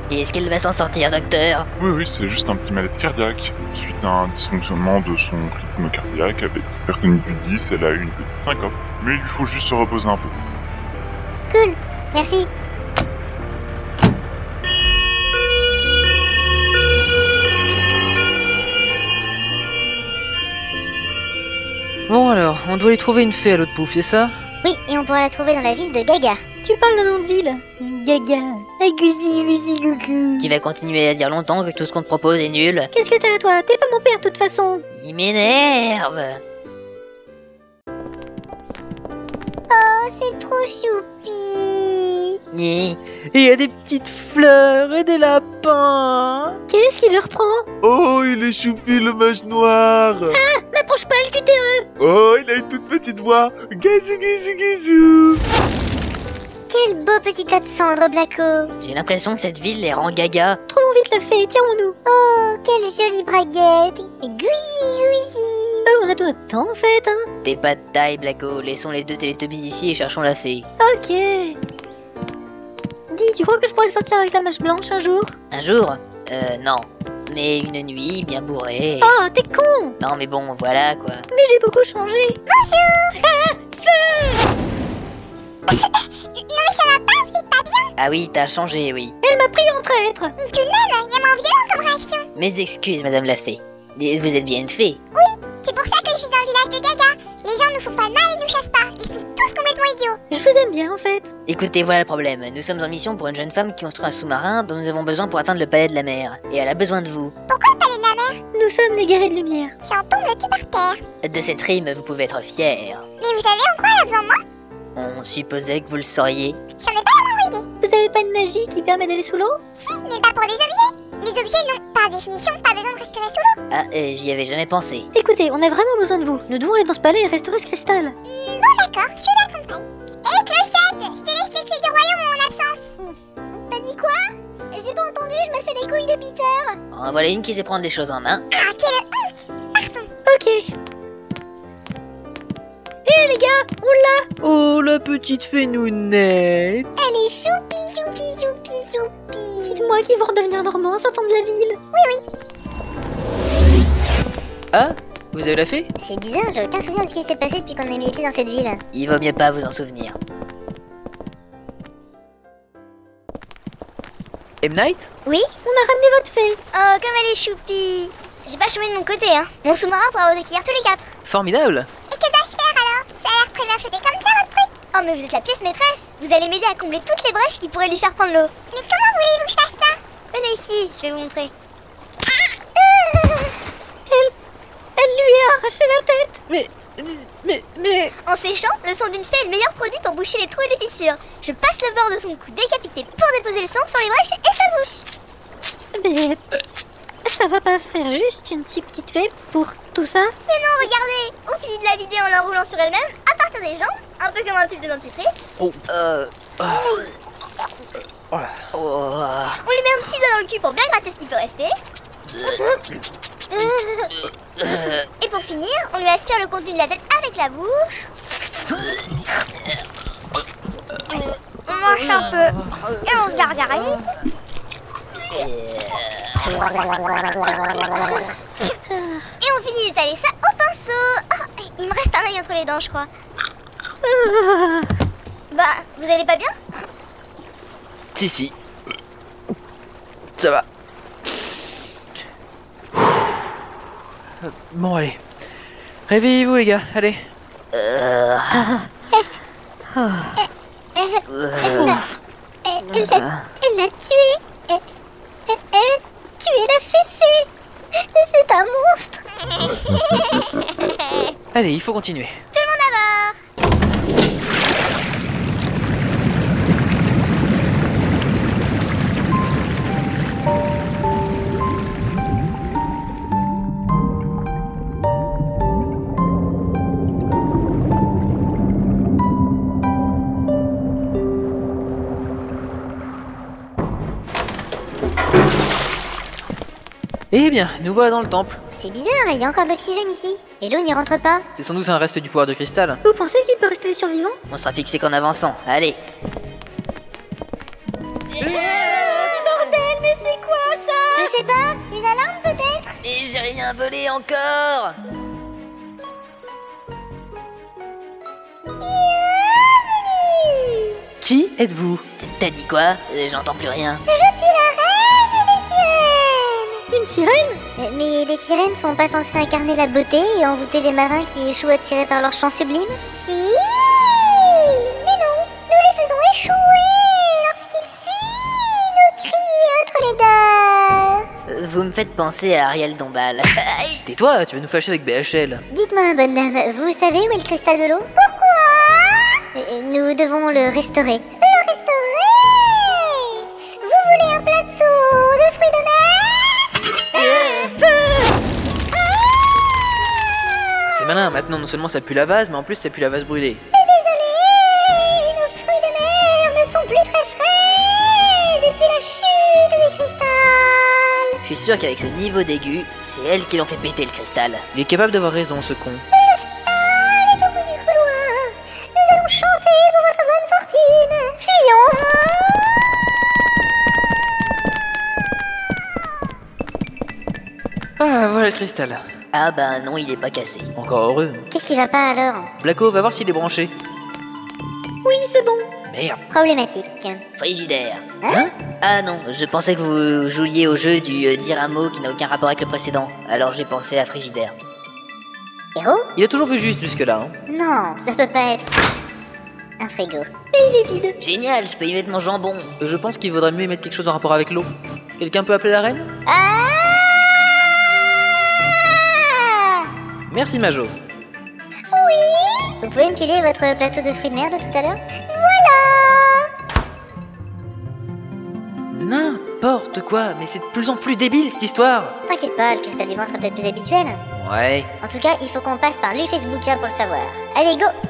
Et est-ce qu'elle va s'en sortir, docteur? Oui, c'est juste un petit malaise cardiaque. Suite à un dysfonctionnement de son rythme cardiaque, avec hypertonie du 10, elle a eu une petite syncope. Mais il lui faut juste se reposer un peu. Cool, merci. Bon alors, on doit lui trouver une fée à l'autre pouf, c'est ça? Oui, et on pourra la trouver dans la ville de Gaga. Tu parles d'un nom de ville? Gaga. Coucou. Tu vas continuer à dire longtemps que tout ce qu'on te propose est nul? Qu'est-ce que t'as, toi? T'es pas mon père, de toute façon. Il m'énerve. Oh, c'est trop choupi. Ni. Et il y a des petites fleurs et des lapins. Qu'est-ce qui le reprend? Oh, il est choupi le mage noir. M'approche pas, le cutéreux. Oh, il a une toute petite voix. Gazou, gazou, gazou. Quel beau petit tas de cendres, Blacko. J'ai l'impression que cette ville les rend gaga. Trouvons vite la fée, tiens-nous. Oh, quelle jolie braguette. Gouizi. On a tout notre temps, en fait, hein. T'es pas de taille, Blacko. Laissons les deux Teletubbies ici et cherchons la fée. Ok. Dis, tu crois que je pourrais sortir avec la mâche blanche un jour? Un jour? Non. Mais une nuit bien bourrée. Oh, t'es con. Non, mais bon, voilà quoi. Mais j'ai beaucoup changé. Ah oui, t'as changé, oui. Elle m'a pris en traître. Tout de même, il y a moins violent comme réaction. Mes excuses, madame la fée. Vous êtes bien une fée. C'est pour ça que je suis dans le village de Gaga. Les gens nous font pas de mal et nous chassent pas. Ils sont tous complètement idiots. Je vous aime bien, en fait. Écoutez, voilà le problème. Nous sommes en mission pour une jeune femme qui construit un sous-marin dont nous avons besoin pour atteindre le palais de la mer. Et elle a besoin de vous. Pourquoi le palais de la mer? Nous sommes les guerriers de lumière. J'en tombe le cul par terre. De cette rime, vous pouvez être fiers. Mais vous savez en quoi elle a besoin de moi? On supposait que vous le sauriez. J'en ai pas la moindre idée. Vous avez pas une magie qui permet d'aller sous l'eau? Si, mais pas pour les objets. Les objets n'ont, par définition, pas besoin de respirer sous l'eau. Ah, j'y avais jamais pensé. Écoutez, on a vraiment besoin de vous. Nous devons aller dans ce palais et restaurer ce cristal. Bon d'accord, je vous accompagne. Hé Clochette, je te laisse les clés du royaume en mon absence. T'as dit quoi? J'ai pas entendu, je massais les couilles de Peter. En voilà une qui sait prendre les choses en main. Ah, quelle honte. Partons. Ok. Hé les gars, on l'a. Oh, la petite fée nounette. Elle est choupi, choupi, choupi, choupi. Dites-moi qu'ils vont redevenir normaux en sortant de la ville. Ah, vous avez la fée? C'est bizarre, j'ai aucun souvenir de ce qui s'est passé depuis qu'on a mis les pieds dans cette ville. Il vaut mieux pas vous en souvenir. M. Night? Oui? On a ramené votre fée. Oh, comme elle est choupi. J'ai pas chômé de mon côté, hein. Mon sous-marin pourra vous accueillir tous les quatre. Formidable. Et que dois-je faire alors? Ça a l'air très bien flotté comme ça, votre truc. Oh, mais vous êtes la pièce maîtresse. Vous allez m'aider à combler toutes les brèches qui pourraient lui faire prendre l'eau. Mais comment voulez-vous que je fasse ça? Venez ici, je vais vous montrer. Elle lui a arraché la tête. Mais... En séchant, le sang d'une fée est le meilleur produit pour boucher les trous et les fissures. Je passe le bord de son cou décapité pour déposer le sang sur les brèches et sa bouche. Mais ça va pas faire juste une si petite fée pour tout ça? Mais non, regardez. On finit de la vider en l'enroulant sur elle-même, à partir des jambes, un peu comme un tube de dentifrice. Oh. Oh. On lui met un petit doigt dans le cul pour bien gratter ce qui peut rester. Et pour finir, on lui aspire le contenu de la tête avec la bouche. On mange un peu et on se gargarise. Et on finit d'étaler ça au pinceau. Oh, il me reste un œil entre les dents, je crois. Bah, vous allez pas bien? Si. Ça va. Bon, allez. Réveillez-vous, les gars, allez. Elle l'a tué. Elle a tué la féfé. C'est un monstre. Allez, il faut continuer. Tout le monde à bord. Eh bien, nous voilà dans le temple. C'est bizarre, il y a encore de l'oxygène ici. Et l'eau n'y rentre pas. C'est sans doute un reste du pouvoir de cristal. Vous pensez qu'il peut rester survivant? On sera fixé qu'en avançant. Allez. Bordel, rien volé encore. Qui êtes-vous? T'as dit quoi? J'entends plus rien. Je suis la reine des sirènes. Une sirène? Mais les sirènes sont pas censées incarner la beauté et envoûter les marins qui échouent attirés par leur chant sublime? Si. Mais non, nous les faisons échouer lorsqu'ils fuient nos cris et autres laideurs. Vous me faites penser à Ariel Dombal. Aïe. Tais-toi, tu vas nous fâcher avec BHL. Dites-moi, bonne dame, vous savez où est le cristal de l'eau? Pourquoi? Nous devons le restaurer. Le restaurer? Vous voulez un plateau de fruits de mer? C'est malin, maintenant non seulement ça pue la vase, mais en plus ça pue la vase brûlée. Désolé, nos fruits de mer ne sont plus très frais depuis la chute du cristal. Je suis sûr qu'avec ce niveau d'aigu, c'est elles qui l'ont fait péter le cristal. Il est capable d'avoir raison, ce con. Le cristal est au bout du couloir. Nous allons chanter pour votre bonne fortune. Fuyons. Ah, voilà le cristal. Ah bah non, il est pas cassé. Encore heureux. Qu'est-ce qui va pas alors? Blacko, va voir s'il est branché. Oui, c'est bon. Merde. Problématique. Frigidaire. Hein? Ah non, je pensais que vous jouiez au jeu du dire un mot qui n'a aucun rapport avec le précédent. Alors j'ai pensé à frigidaire. Héros? Il a toujours vu juste jusque-là, hein. Non, ça peut pas être un frigo. Mais il est vide. Génial, je peux y mettre mon jambon. Je pense qu'il vaudrait mieux y mettre quelque chose en rapport avec l'eau. Quelqu'un peut appeler la reine? Ah! Merci, Majo. Oui? Vous pouvez me filer votre plateau de fruits de mer de tout à l'heure? Voilà! N'importe quoi, mais c'est de plus en plus débile cette histoire. T'inquiète pas, le cristal du vent sera peut-être plus habituel. Ouais. En tout cas, il faut qu'on passe par l'UFacebookia pour le savoir. Allez, go!